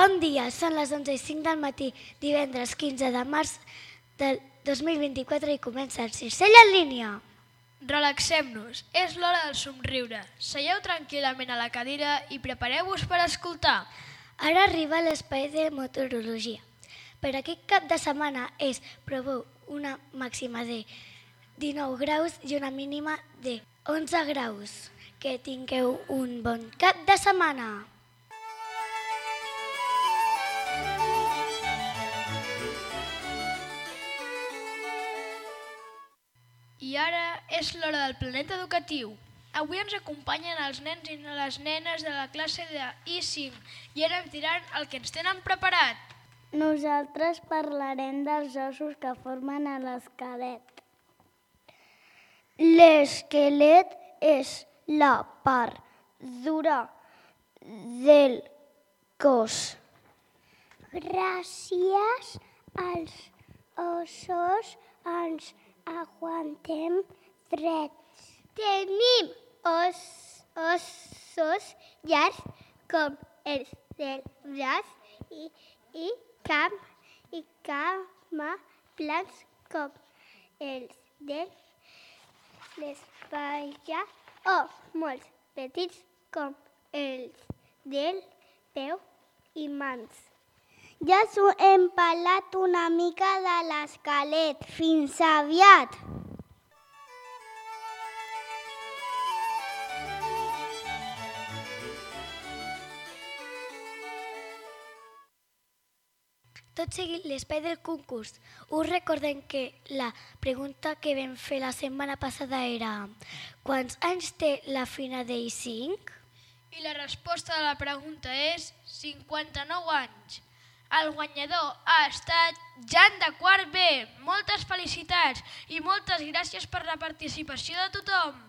Bon dia, són les 11:05 del matí, divendres 15 de març del 2024 i comença el Circell en línia. Relaxem-nos, és l'hora del somriure. Seieu tranquil·lament a la cadira i prepareu-vos per escoltar. Ara arriba l'espai de meteorologia. Per aquest cap de setmana es preveu una màxima de 19 graus i una mínima de 11 graus. Que tingueu un bon cap de setmana. I ara és l'hora del planeta educatiu. Avui ens acompanyen els nens i les nenes de la classe de I5 i ara em diran el que ens tenen preparat. Nosaltres parlarem dels ossos que formen l'esquelet. L'esquelet és la part dura del cos. Gràcies als ossos ens aguantem drets. Tenim ossos llargs com els del braç i cama plans com els de l'espatlla o molt petits com els del peu i mans. Ja s'ho hem parlat una mica de l'esquelet. Fins aviat! Tot seguit l'espai del concurs. Us recordem que la pregunta que vam fer la setmana passada era quants anys té la Fina d'I5? I la resposta de la pregunta és 59 anys. El guanyador ha estat Jan de quart B. Moltes felicitats i moltes gràcies per la participació de tothom.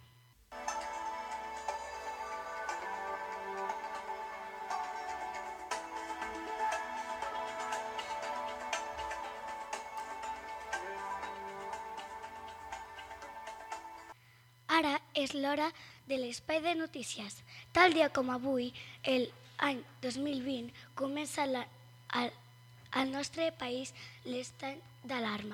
Ara és l'hora de l'espai de notícies. Tal dia com avui, l'any 2020, comença al nostre país l'estat d'alarma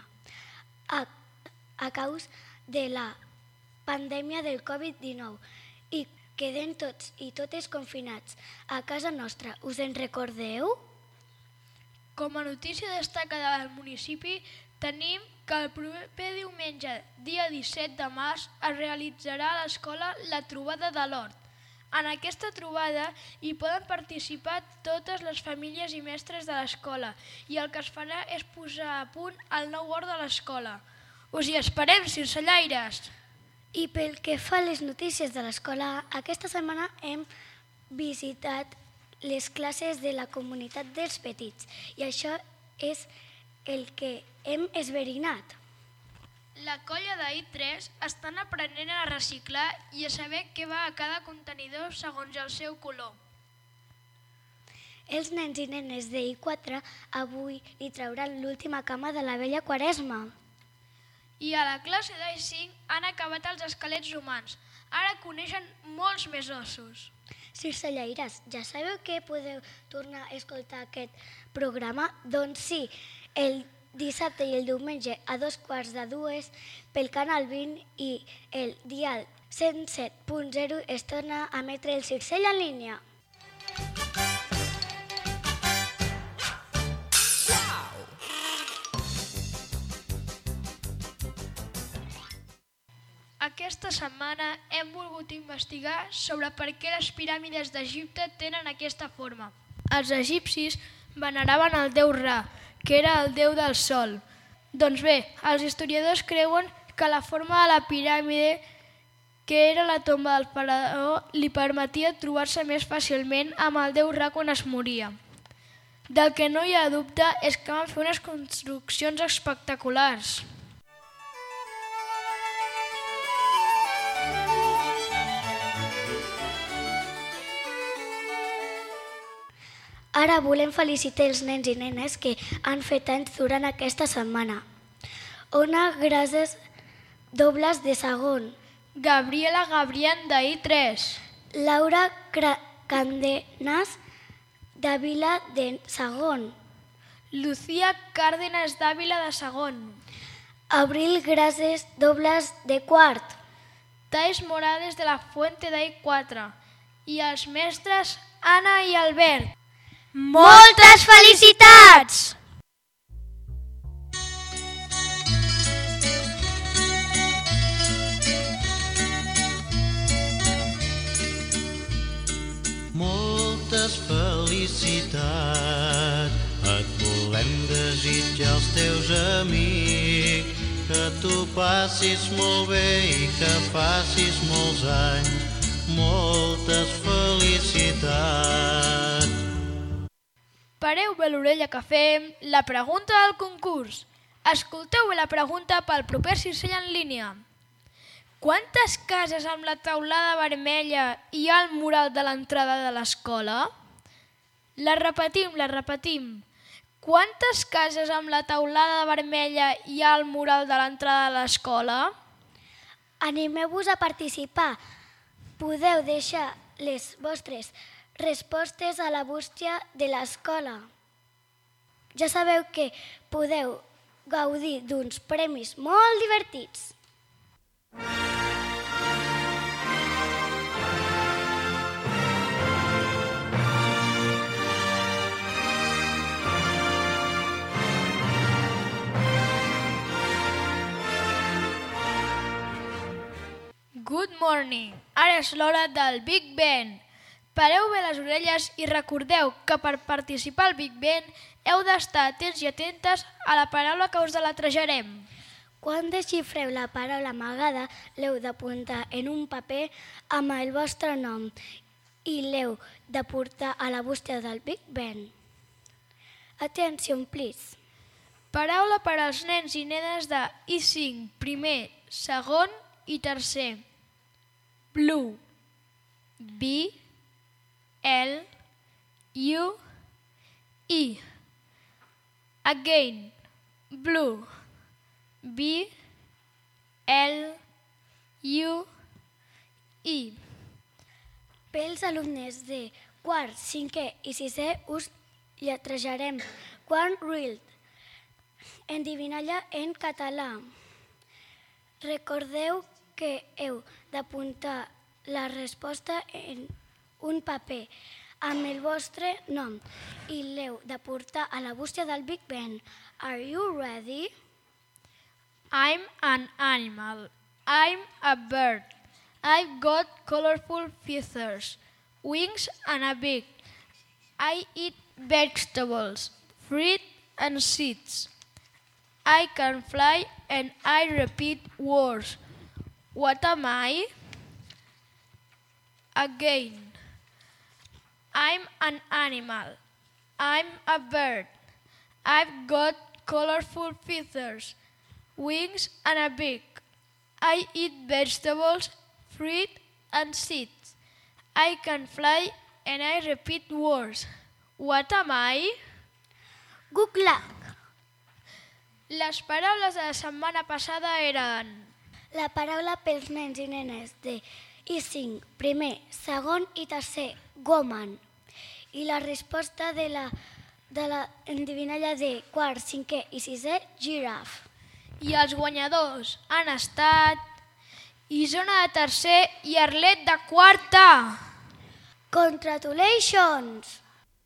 a causa de la pandèmia del Covid-19 i quedem tots i totes confinats a casa nostra. Us en recordeu? Com a notícia destacada del municipi, tenim que el proper diumenge, dia 17 de març, es realitzarà a l'escola la trobada de l'hort. En aquesta trobada hi poden participar totes les famílies i mestres de l'escola i el que es farà és posar a punt el nou hort de l'escola. Us hi esperem, circellaires! I pel que fa a les notícies de l'escola, aquesta setmana hem visitat les classes de la comunitat dels petits i això és el que hem esverinat. La colla d'I3 estan aprenent a reciclar i a saber què va a cada contenidor segons el seu color. Els nens i nenes d'I4 avui li trauran l'última cama de la vella Quaresma. I a la classe d'I5 han acabat els esquelets humans. Ara coneixen molts més ossos. Circellaires, ja sabeu que podeu tornar a escoltar aquest programa? Doncs sí, el dissabte i el diumenge a 2:15 pel canal 20 i el dial 107.0 es torna a emetre el Circell en línia. Aquesta setmana hem volgut investigar sobre per què les piràmides d'Egipte tenen aquesta forma. Els egipcis veneraven el déu Ra, que era el déu del sol. Doncs bé, els historiadors creuen que la forma de la piràmide, que era la tomba del faraó, li permetia trobar-se més fàcilment amb el déu Ra quan es moria. Del que no hi ha dubte és que van fer unes construccions espectaculars. Ara volem felicitar els nens i nenes que han fet anys durant aquesta setmana. Ona Grases Dobles de segon. Gabriela Gabrián d'I3. Laura Candenas d'Àvila de Sagón. Lucía Cárdenas d'Àvila de Sagón. Abril Grases Dobles de Quart. Thais Morales de la Fuente d'I4. I els mestres Anna i Albert. Moltes felicitats! Moltes felicitats et volem desitjar als teus amics, que tu passis molt bé i que facis molts anys. Moltes felicitats. Pareu bé l'orella que fem la pregunta del concurs. Escolteu bé la pregunta pel proper Circell en línia. Quantes cases amb la teulada vermella hi ha al mural de l'entrada de l'escola? La repetim. Quantes cases amb la teulada vermella hi ha al mural de l'entrada de l'escola? Animeu-vos a participar. Podeu deixar les vostres respostes a la bústia de l'escola. Ja sabeu que podeu gaudir d'uns premis molt divertits. Good morning! Ara és l'hora del Big Ben. Pareu bé les orelles i recordeu que per participar al Big Ben heu d'estar atents i atentes a la paraula que us deletrejarem. Quan desxifreu la paraula amagada, l'heu d'apuntar en un paper amb el vostre nom i l'heu de portar a la bústia del Big Ben. Atenció, please. Paraula per als nens i nenes de I5, primer, segon i tercer. Blue. B, L, U, E. Again. Blue. B, L, U, E. Pels alumnes de quart, cinquè i sisè us lletrejarem Quan Rild, endivinalla en català. Recordeu que heu d'apuntar la resposta en un paper amb el vostre nom i l'heu de portar a la bústia del Big Ben. Are you ready? I'm an animal. I'm a bird. I've got colorful feathers, wings and a beak. I eat vegetables, fruit and seeds. I can fly and I repeat words. What am I? Again. I'm an animal. I'm a bird. I've got colorful feathers, wings and a beak. I eat vegetables, fruit and seeds. I can fly and I repeat words. What am I? Good luck. Les paraules de la setmana passada eren... La paraula pels nens i nenes de I5, primer, segon i tercer, woman. I la resposta de la endivinalla de quart, cinquè i sisè, giraffe. I els guanyadors han estat Isona de tercer i Arlet de quarta. Congratulations!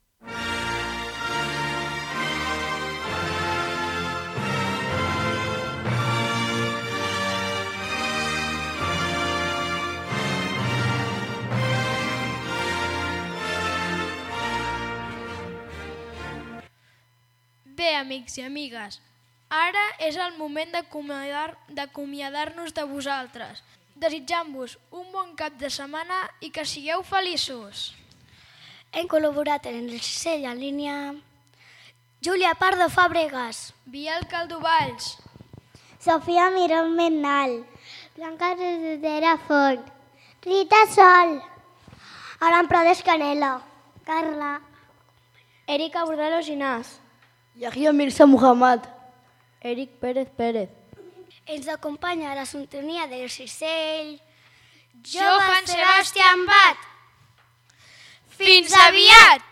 Bé, amics i amigues, ara és el moment d'acomiadar-nos de vosaltres, desitjant-vos un bon cap de setmana i que sigueu feliços. Hem col·laborat en el Circell en línia Júlia Pardo Fàbregas, Biel Caldovalls, Sofia Mirón Mennal, Blanca Rodera Font, Rita Sol, Aran Prades Canela, Carla, Erika Bordalo Ginàs, Yahya Mirza Muhammad, Eric Pérez Pérez. ens acompanya a la sintonia del Circell Johann Sebastian Bach. Fins aviat!